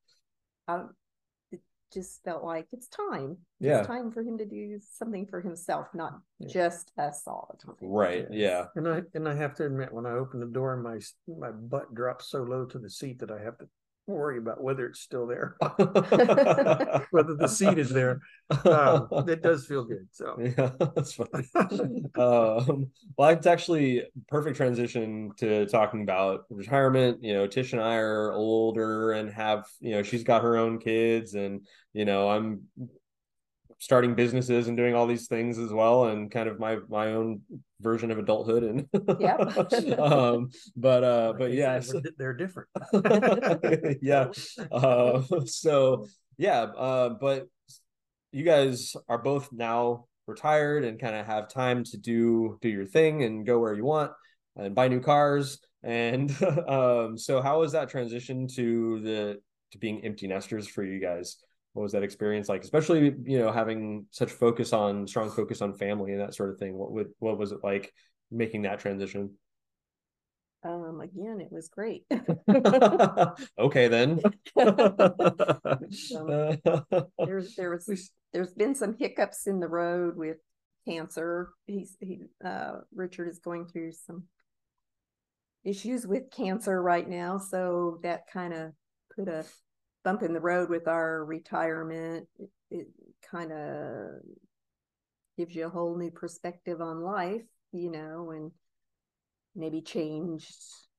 it just felt like it's time. It's time for him to do something for himself, not just us all the time. Right. Yeah. And I have to admit, when I open the door, my butt drops so low to the seat that I have to worry about whether it's still there, whether the seat is there. It does feel good. So that's funny. Well, it's actually perfect transition to talking about retirement. Tish and I are older and have, she's got her own kids, and I'm starting businesses and doing all these things as well, and kind of my own version of adulthood. And but yes, they're different. But you guys are both now retired and kind of have time to do your thing and go where you want and buy new cars. And so how was that transition to being empty nesters for you guys? What was that experience like, especially, you know, having such strong focus on family and that sort of thing? What was it like making that transition? Again, it was great. Okay, then. There's been some hiccups in the road with cancer. Richard is going through some issues with cancer right now, so that kind of put a bump in the road with our retirement. It kind of gives you a whole new perspective on life, you know, and maybe changed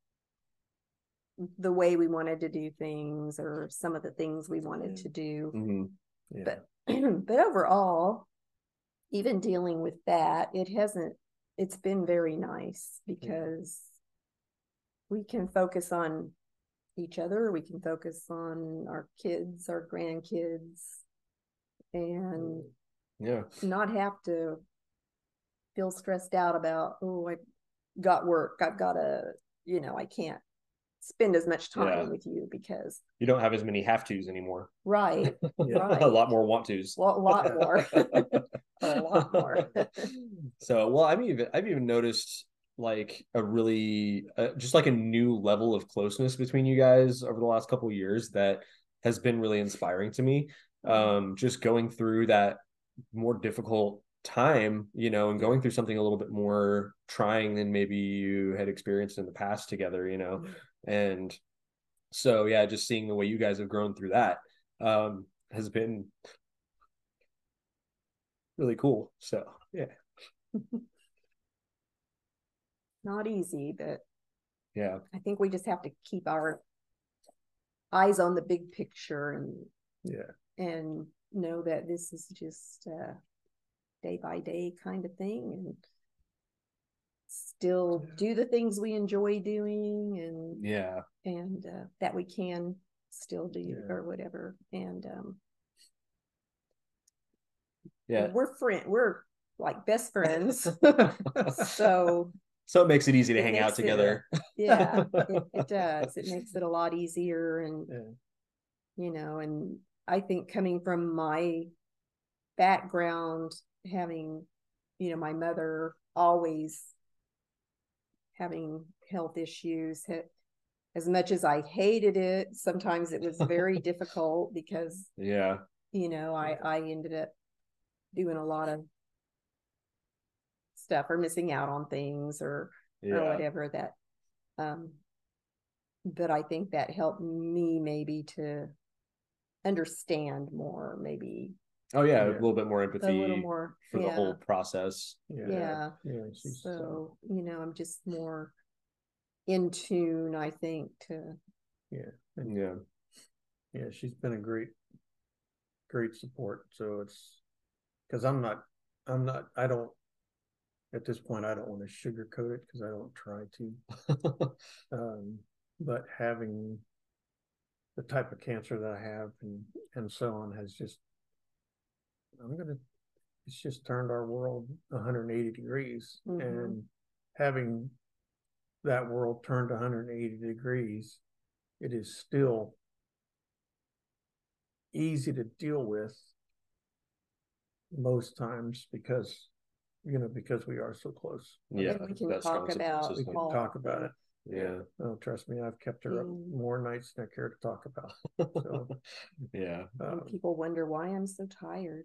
the way we wanted to do things or some of the things we wanted to do. Mm-hmm. Yeah. But overall, even dealing with that, it's been very nice because we can focus on each other. We can focus on our kids, our grandkids, and not have to feel stressed out about, oh, I got work. I've got to, you know, I can't spend as much time with you because you don't have as many have tos anymore. Right. Right. A lot more want tos. Well, a lot more. A lot more. So, well, I've even noticed like a really just like a new level of closeness between you guys over the last couple of years that has been really inspiring to me. Just going through that more difficult time, you know, and going through something a little bit more trying than maybe you had experienced in the past together, you know. And so yeah, just seeing the way you guys have grown through that has been really cool. So yeah. Not easy, but yeah, I think we just have to keep our eyes on the big picture and know that this is just day by day kind of thing, and still do the things we enjoy doing, and that we can still do or whatever. And we're like best friends. So it makes it easy to hang out together. It does. It makes it a lot easier. And, you know, and I think coming from my background, having, you know, my mother always having health issues, as much as I hated it, sometimes it was very difficult because, you know, I ended up doing a lot of stuff or missing out on things or whatever that but I think that helped me maybe to understand more, maybe a little bit more empathy, a little more for the whole process. So you know, I'm just more in tune, I think, to she's been a great support. So it's because I don't at this point, I don't want to sugarcoat it because I don't try to. But having the type of cancer that I have and so on has just, it's just turned our world 180 degrees. And having that world turned 180 degrees, it is still easy to deal with most times because we are so close. We can talk about it. Oh, trust me, I've kept her up more nights than I care to talk about. So, and people wonder why I'm so tired.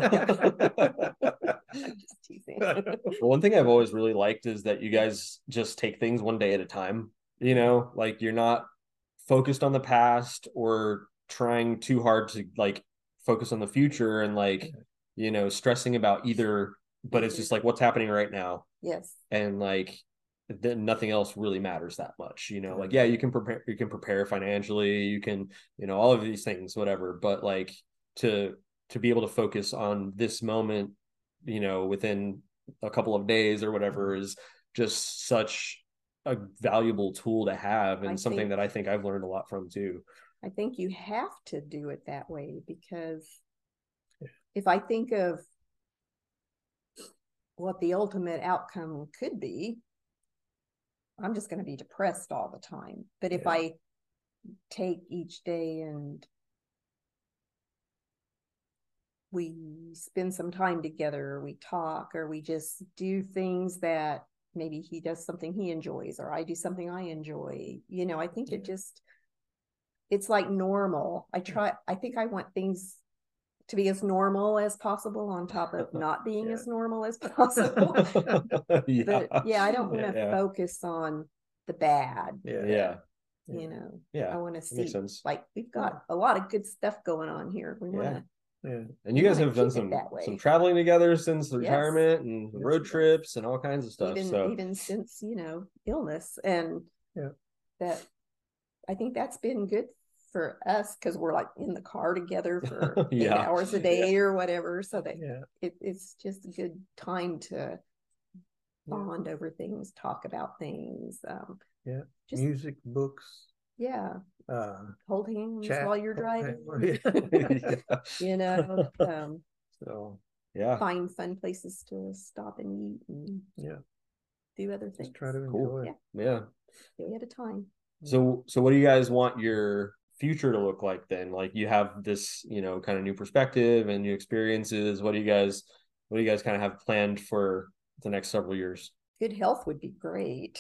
I'm just teasing. Well, one thing I've always really liked is that you guys just take things one day at a time. You know, like you're not focused on the past or trying too hard to like focus on the future and like, you know, stressing about either, but it's just like what's happening right now. Yes. And like then nothing else really matters that much, you know. Like you can prepare financially, you can, you know, all of these things, whatever, but like to be able to focus on this moment, you know, within a couple of days or whatever is just such a valuable tool to have, and something that I think I've learned a lot from too. I think you have to do it that way because if I think of what the ultimate outcome could be, I'm just going to be depressed all the time. But if I take each day and we spend some time together, or we talk, or we just do things that maybe he does something he enjoys, or I do something I enjoy, I think it's like normal. I think I want things to be as normal as possible on top of not being as normal as possible. But I don't want to focus on the bad. Yeah. I want to see, like, we've got a lot of good stuff going on here. We want to. Yeah. And you guys have done some traveling together since retirement, and road trips and all kinds of stuff. Even since, illness. And that, I think that's been good for us, because we're like in the car together for 8 hours a day or whatever. So that it's just a good time to bond over things, talk about things. Just music, books. Hold hands while you're driving. Find fun places to stop and eat and do other things. Just try to enjoy it. We had a time. So what do you guys want your future to look like then? Like, you have this, kind of new perspective and new experiences. What do you guys kind of have planned for the next several years? Good health would be great.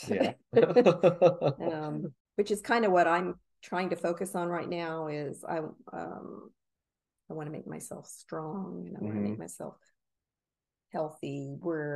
Which is kind of what I'm trying to focus on right now. Is I want to make myself strong, and I want to make myself healthy.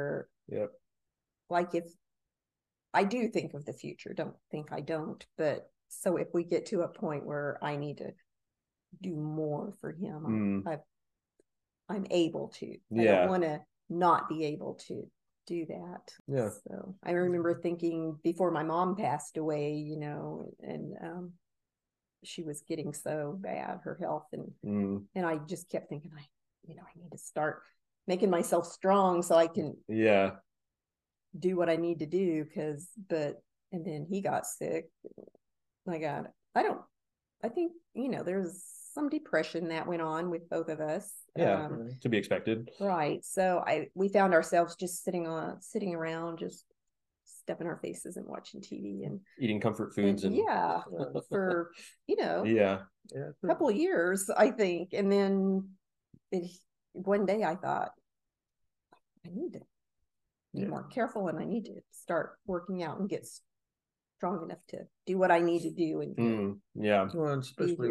Like, if I do think of the future, don't think I don't, but so if we get to a point where I need to do more for him, I'm able to. I don't want to not be able to do that. So I remember thinking before my mom passed away, and she was getting so bad, her health, and I just kept thinking, I need to start making myself strong so I can do what I need to do. And then he got sick. I think, there's some depression that went on with both of us. To be expected. Right. So we found ourselves just sitting around, just stuffing our faces and watching TV and eating comfort foods for a couple of years, I think. And then one day I thought, I need to be more careful, and I need to start working out and get strong enough to do what I need to do. And well, especially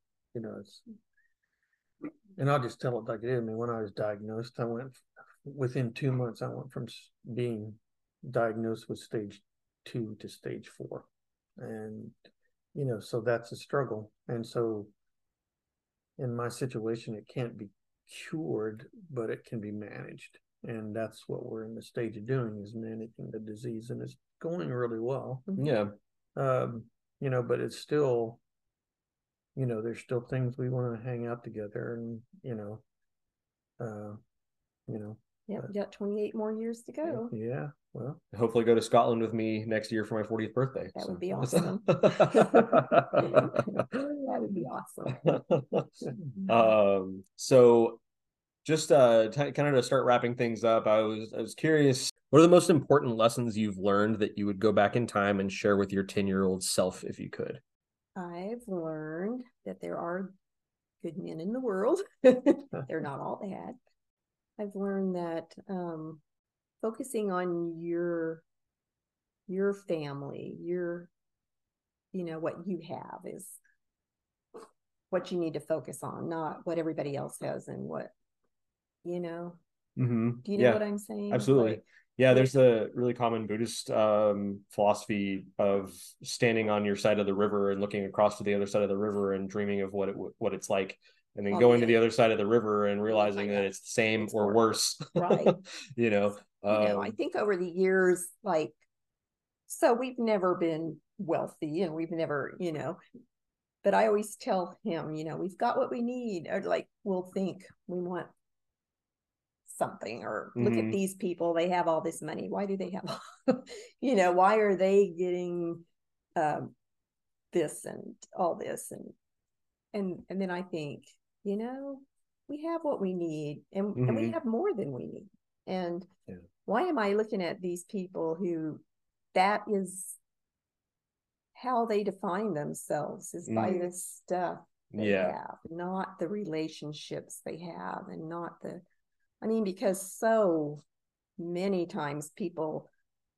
and I'll just tell it like it is. I mean, when I was diagnosed, within 2 months, I went from being diagnosed with stage 2 to stage 4. And, so that's a struggle. And so in my situation, it can't be cured, but it can be managed. And that's what we're in the stage of doing, is managing the disease. And it's going really well. But it's still, there's still things we want to hang out together, and, we got 28 more years to go. Yeah. Well, hopefully go to Scotland with me next year for my 40th birthday. That would be awesome. That would be awesome. So just kind of to start wrapping things up, I was curious, what are the most important lessons you've learned that you would go back in time and share with your 10-year-old self if you could? I've learned that there are good men in the world. They're not all bad. I've learned that focusing on your family, what you have is what you need to focus on, not what everybody else has and what, do you know what I'm saying? Absolutely. There's a really common Buddhist philosophy of standing on your side of the river and looking across to the other side of the river and dreaming of what it's like, and then going to the other side of the river and realizing that it's the same or worse. Right. I think over the years, so we've never been wealthy, and we've never, but I always tell him, we've got what we need, or we'll think we want something, or look at these people, they have all this money, why do they have why are they getting this and all this, and then I think, we have what we need, and we have more than we need, and why am I looking at these people who that is how they define themselves is by this stuff they have, not the relationships they have, and not the, I mean, because so many times people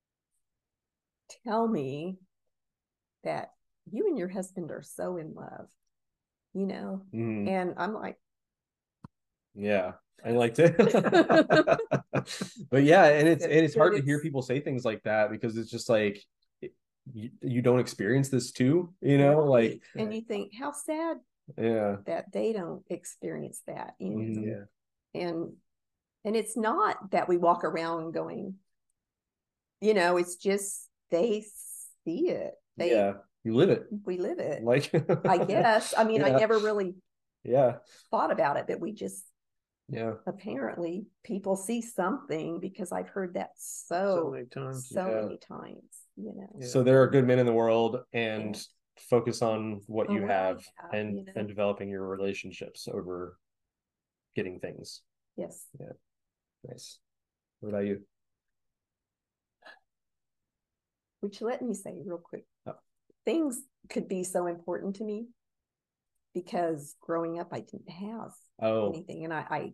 tell me that you and your husband are so in love, you know, and I'm like, yeah, I like to, but yeah, and it's hard to hear people say things like that because it's just like you don't experience this too, you know, like, and you think how sad that they don't experience that, you know, and it's not that we walk around going, you know, it's just they see it. You live it. We live it. Like, I guess. I mean, I never really thought about it, but we just apparently people see something, because I've heard that so many times, you know. So there are good men in the world, and focus on what you have, and you know, and developing your relationships over getting things. Yes. Yeah. Nice. What about you? Which, let me say real quick, things could be so important to me because growing up I didn't have anything, and I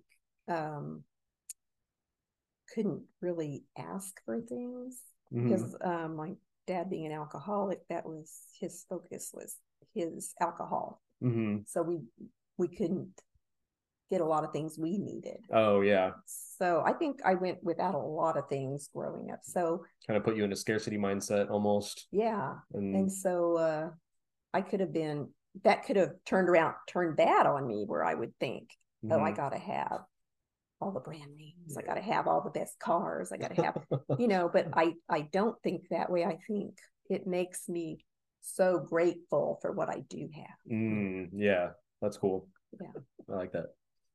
couldn't really ask for things because my dad being an alcoholic, that was his focus, was his alcohol. So we couldn't get a lot of things we needed. So I think I went without a lot of things growing up. So kind of put you in a scarcity mindset almost. And so I could have been, that could have turned bad on me, where I would think, oh, I gotta have all the brand names, I gotta have all the best cars, I gotta have, you know, but I don't think that way. I think it makes me so grateful for what I do have. Yeah, that's cool. Yeah, I like that.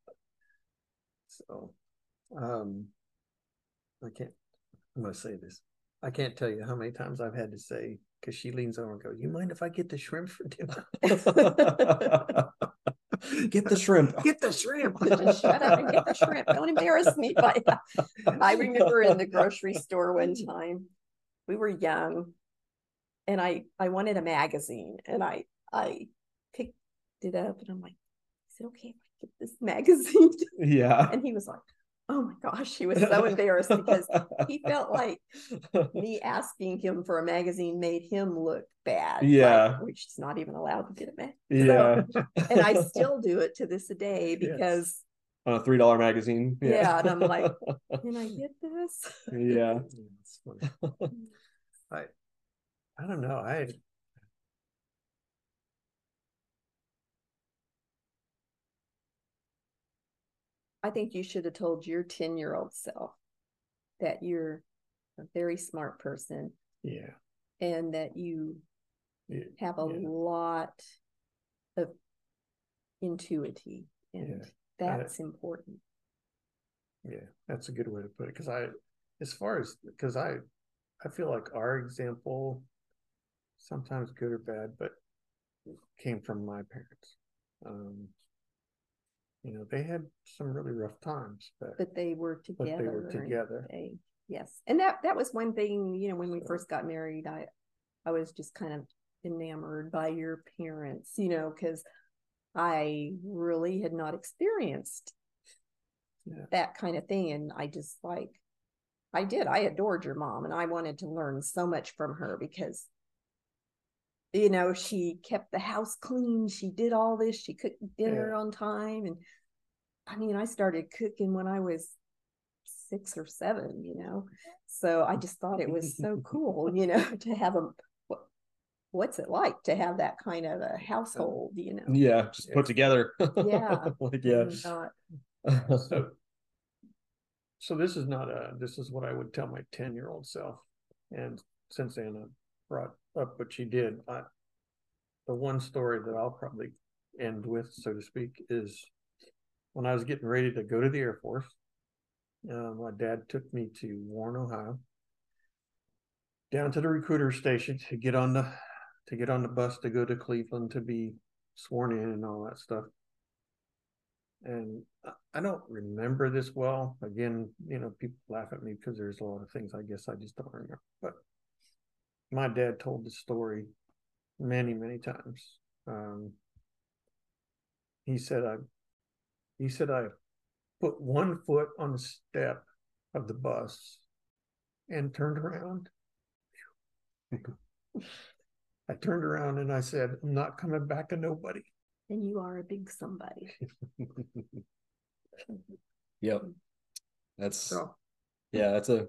So I'm gonna say this. I can't tell you how many times I've had to say, because she leans over and goes, "You mind if I get the shrimp for dinner?" Get the shrimp. Get the shrimp. Just shut up and get the shrimp. Don't embarrass me. I remember in the grocery store one time, we were young, and I wanted a magazine, and I picked it up, and I'm like, is it okay if I get this magazine? And he was like, oh my gosh, he was so embarrassed because he felt like me asking him for a magazine made him look bad. Which is not even allowed to get a magazine. So, and I still do it to this day because on a $3 magazine. And I'm like, can I get this? It's funny. I don't know. I think you should have told your 10-year-old self that you're a very smart person. And that you have a lot of intuity, and that's important. That's a good way to put it. Because I feel like our example, sometimes good or bad, but came from my parents. You know, they had some really rough times, but they were together. Yes. And that was one thing, you know, when we first got married, I was just kind of enamored by your parents, you know, because I really had not experienced that kind of thing. And I just I adored your mom, and I wanted to learn so much from her because, you know, she kept the house clean. She did all this. She cooked dinner on time. And I mean, I started cooking when I was 6 or 7, you know, so I just thought it was so cool, you know, to have what's it like to have that kind of a household, you know? Just put together. So this is what I would tell my 10-year-old self. And since Anna brought up what she did, the one story that I'll probably end with, so to speak, is when I was getting ready to go to the Air Force. My dad took me to Warren, Ohio, down to the recruiter station to get on the bus to go to Cleveland to be sworn in and all that stuff. and I don't remember this well. Again, people laugh at me because there's a lot of things I guess I just don't remember. But my dad told the story many, many times. He said I put one foot on the step of the bus and turned around. I turned around and I said, I'm not coming back to nobody. And you are a big somebody. Yep. That's So, that's a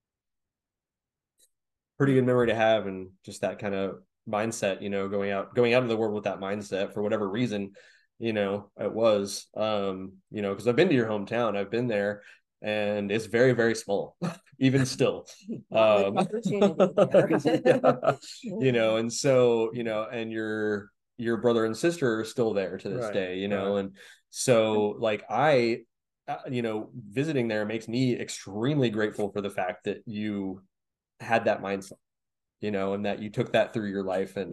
pretty good memory to have, and just that kind of mindset, going out into the world with that mindset for whatever reason, it was, because I've been to your hometown, I've been there, and it's very, very small, even still. Not much opportunity there. Yeah. And so, and your brother and sister are still there to this Right, day, right. and so like visiting there makes me extremely grateful for the fact that you had that mindset, and that you took that through your life, and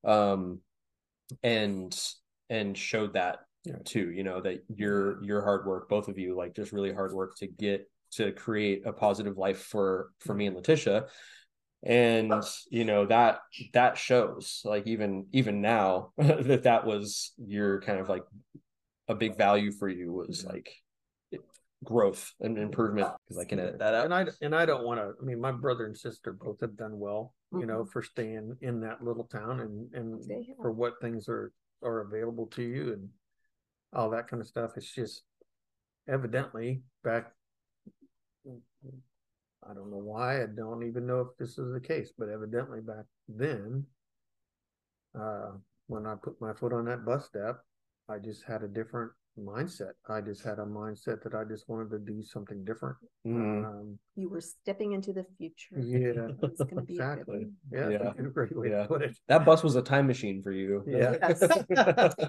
and showed that too, that your hard work, both of you, like just really hard work to create a positive life for me and Letitia. And that shows, like, even now, that was your kind of like a big value for you, was like growth and improvement, because I can edit that out. And I don't want to. I mean, my brother and sister both have done well, for staying in that little town, and for what things are available to you and all that kind of stuff. It's just evidently back. I don't know why. I don't even know if this is the case, but evidently back then, when I put my foot on that bus step, I just had a different mindset. I just had a mindset that I just wanted to do something different. You were stepping into the future. Yeah, it's going to be exactly. A good Yeah, a great way to put it. That bus was a time machine for you. Yeah. Yes, it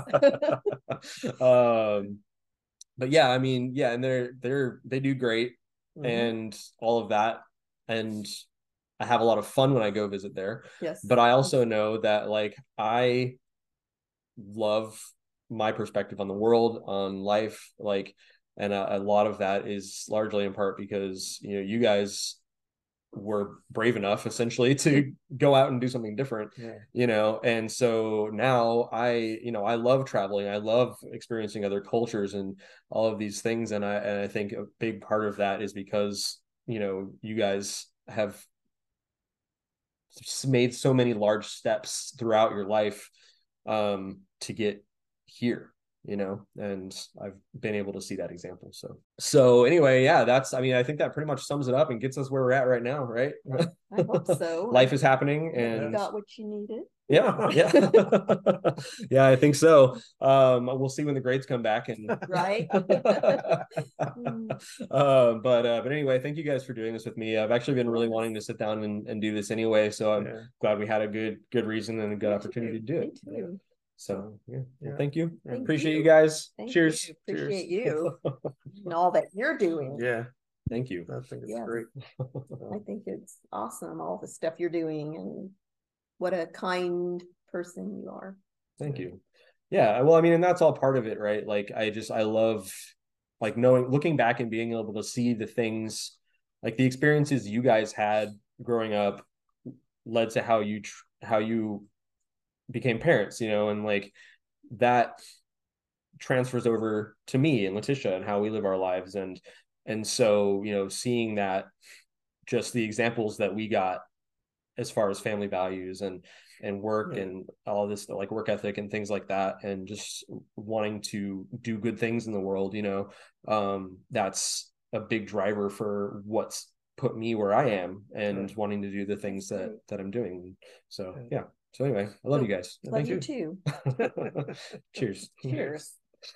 was. But yeah, I mean, yeah, and they do great, and all of that, and I have a lot of fun when I go visit there. Yes. But I also know that, like, I love my perspective on the world, on life, like, and a lot of that is largely in part because you guys were brave enough essentially to go out and do something different. And so now I love traveling, I love experiencing other cultures and all of these things, and I think a big part of that is because you guys have made so many large steps throughout your life to get here, and I've been able to see that example. So anyway, yeah, I think that pretty much sums it up and gets us where we're at right now, right? I hope so. Life is happening, and you got what you needed. Yeah. Yeah, I think so. We'll see when the grades come back, and right. But anyway, thank you guys for doing this with me. I've actually been really wanting to sit down and do this anyway, so I'm glad we had a good reason and a good opportunity to do it. So well, thank you. Appreciate you guys. Cheers. Appreciate you and all that you're doing. Thank you. I think it's great. I think it's awesome, all the stuff you're doing, and what a kind person you are. Thank you. Yeah, well, I mean, and that's all part of it, right? Like, I love, like, looking back and being able to see the things, like the experiences you guys had growing up led to how you became parents, and like that transfers over to me and Letitia and how we live our lives. And so, seeing that, just the examples that we got as far as family values and work and all this, like work ethic and things like that, and just wanting to do good things in the world, that's a big driver for what's put me where I am and wanting to do the things that I'm doing. So yeah. So anyway, I love you guys. Love you too. Cheers. Cheers.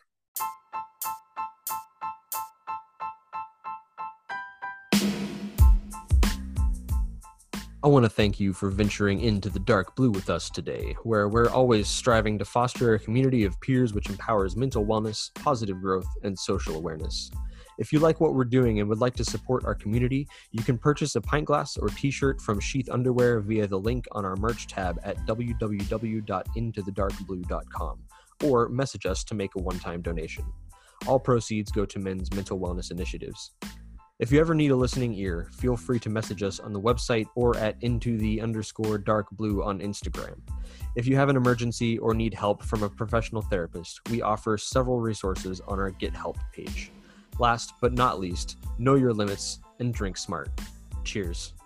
I want to thank you for venturing into the dark blue with us today, where we're always striving to foster a community of peers which empowers mental wellness, positive growth, and social awareness. If you like what we're doing and would like to support our community, you can purchase a pint glass or t-shirt from Sheath Underwear via the link on our merch tab at www.intothedarkblue.com, or message us to make a one-time donation. All proceeds go to men's mental wellness initiatives. If you ever need a listening ear, feel free to message us on the website or at @into_the_dark blue on Instagram. If you have an emergency or need help from a professional therapist, we offer several resources on our Get Help page. Last but not least, know your limits and drink smart. Cheers.